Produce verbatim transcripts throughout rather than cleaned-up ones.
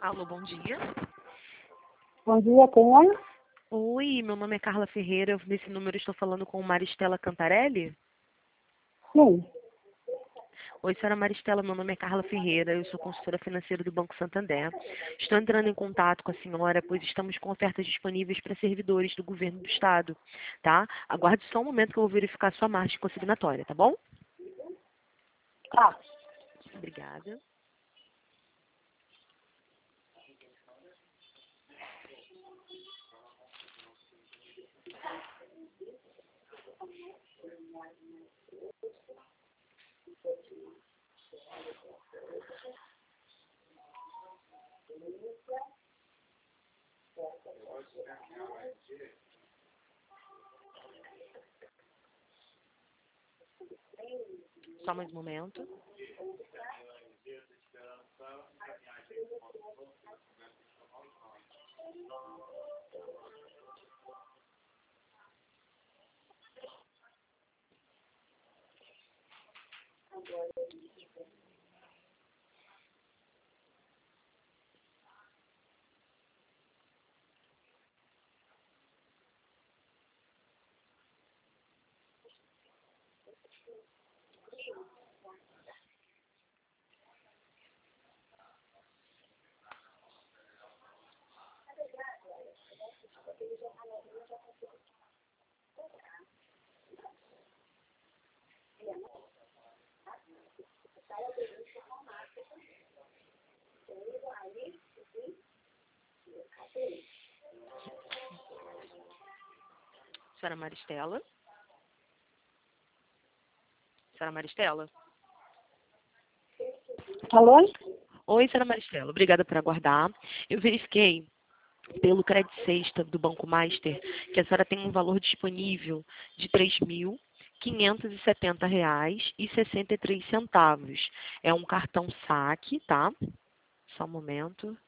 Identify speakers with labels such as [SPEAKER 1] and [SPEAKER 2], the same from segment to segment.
[SPEAKER 1] Alô, bom dia.
[SPEAKER 2] Bom dia, quem é?
[SPEAKER 1] Oi, meu nome é Carla Ferreira. Nesse número estou falando com Maristela Cantarelli?
[SPEAKER 2] Sim.
[SPEAKER 1] Oi, senhora Maristela, meu nome é Carla Ferreira, eu sou consultora financeira do Banco Santander. Estou entrando em contato com a senhora, pois estamos com ofertas disponíveis para servidores do governo do estado, tá? Aguarde só um momento que eu vou verificar sua margem consignatória, tá bom?
[SPEAKER 2] Tá.
[SPEAKER 1] Obrigada. Só mais um momento. Senhora Maristela? Senhora Maristela?
[SPEAKER 2] Alô?
[SPEAKER 1] Oi, senhora Maristela, obrigada por aguardar. Eu verifiquei pelo Credit Sexta do Banco Master que a senhora tem um valor disponível de três mil quinhentos e setenta reais e sessenta e três centavos. É um cartão saque, tá? Só um momento.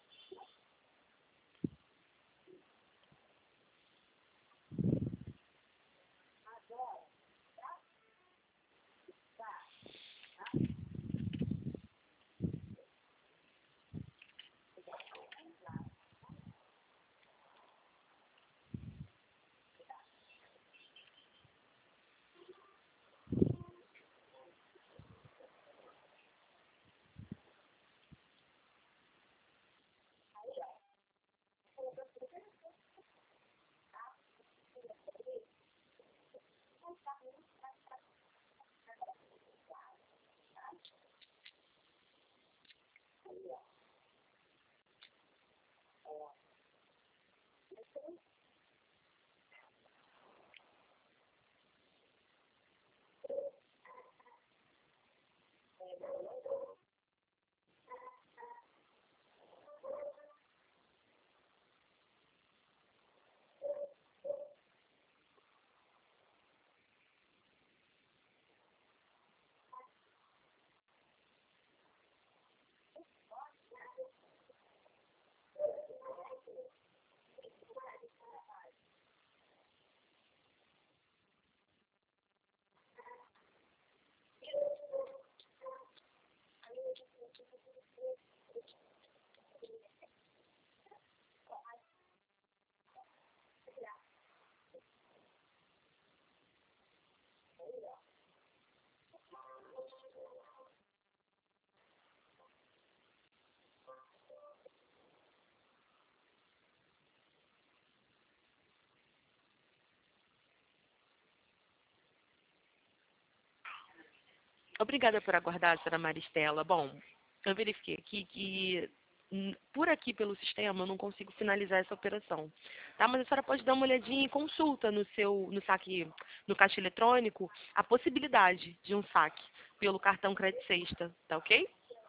[SPEAKER 1] Obrigada por aguardar, senhora Maristela. Bom, eu verifiquei aqui que hum, por aqui pelo sistema eu não consigo finalizar essa operação, tá? Mas a senhora pode dar uma olhadinha e consulta no seu no saque, no caixa eletrônico, a possibilidade de um saque pelo cartão Credit Sexta, tá ok?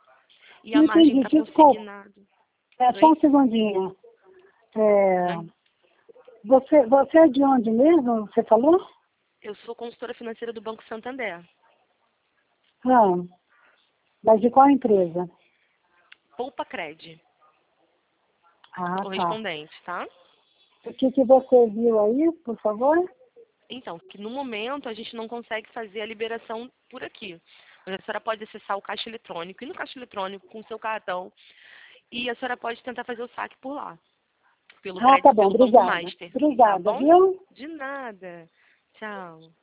[SPEAKER 1] E a
[SPEAKER 2] Não
[SPEAKER 1] margem
[SPEAKER 2] entendi,
[SPEAKER 1] para
[SPEAKER 2] desculpa.
[SPEAKER 1] consignado.
[SPEAKER 2] É só
[SPEAKER 1] Oi?
[SPEAKER 2] um segundinho. É,
[SPEAKER 1] Não.
[SPEAKER 2] você, você é de onde mesmo? Você falou?
[SPEAKER 1] Eu sou consultora financeira do Banco Santander.
[SPEAKER 2] Ah, mas de qual empresa?
[SPEAKER 1] Poupa Cred,
[SPEAKER 2] Ah, tá.
[SPEAKER 1] correspondente, tá?
[SPEAKER 2] O que, que você viu aí, por favor?
[SPEAKER 1] Então, que no momento a gente não consegue fazer a liberação por aqui. Mas a senhora pode acessar o caixa eletrônico e no caixa eletrônico com o seu cartão e a senhora pode tentar fazer o saque por lá. Pelo
[SPEAKER 2] Ah,
[SPEAKER 1] crédito,
[SPEAKER 2] tá bom,
[SPEAKER 1] pelo Banco
[SPEAKER 2] obrigada.
[SPEAKER 1] Master.
[SPEAKER 2] Obrigada,
[SPEAKER 1] Tá bom?
[SPEAKER 2] viu?
[SPEAKER 1] De nada. Tchau.